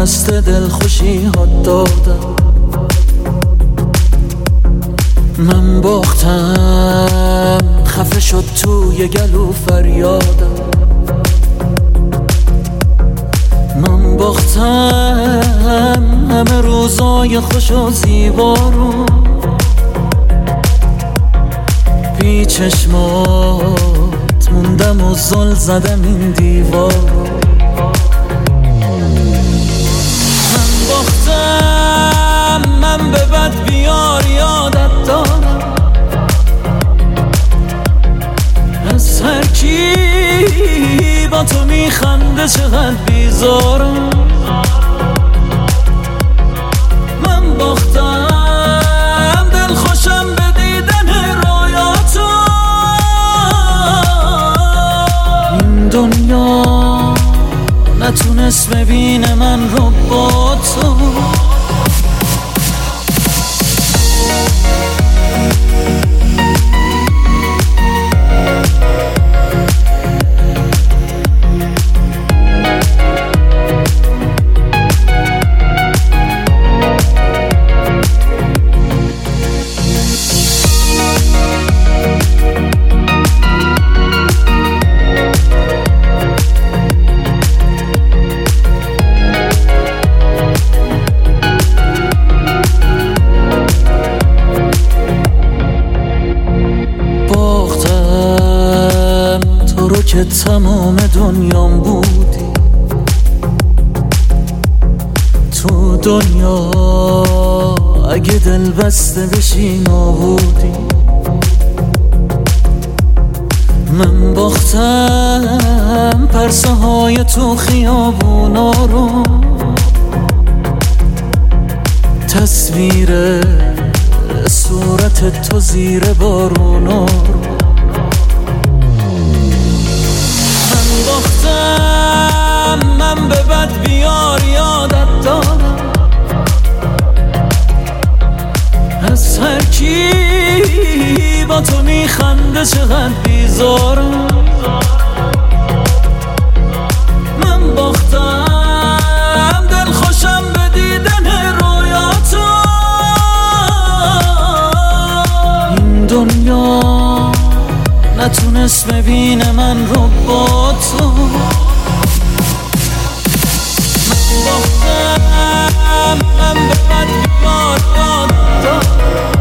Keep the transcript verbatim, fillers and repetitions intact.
دست دلخوشی ها دادم. من باختم خفه شد توی گلو فریادم. من باختم همه روزای خوش و زیبا رو، بی چشمات موندم و زل زدم این دیوار رو. من باختم من به بد بیار یادت دارم، از هر کی با تو میخنده چقدر بیزارم. من باختم دل خوشم به دیدن رویاتو. این دنیا نتونست ببینه من رو با تو. که تمام دنیام بودی، تو دنیا اگه دل بسته بشی نابودی. من باختم پرسه های تو خیابونا رو، تصویر صورت تو زیر بارونا رو. من به بد بیار یادت دارم، از هر کی با تو میخنده چقدر بیزارم. من باختم دل خوشم به دیدن رویاتو. این دنیا نتونست ببینه من رو با تو. من باختم من به بد بیار یادت دارم،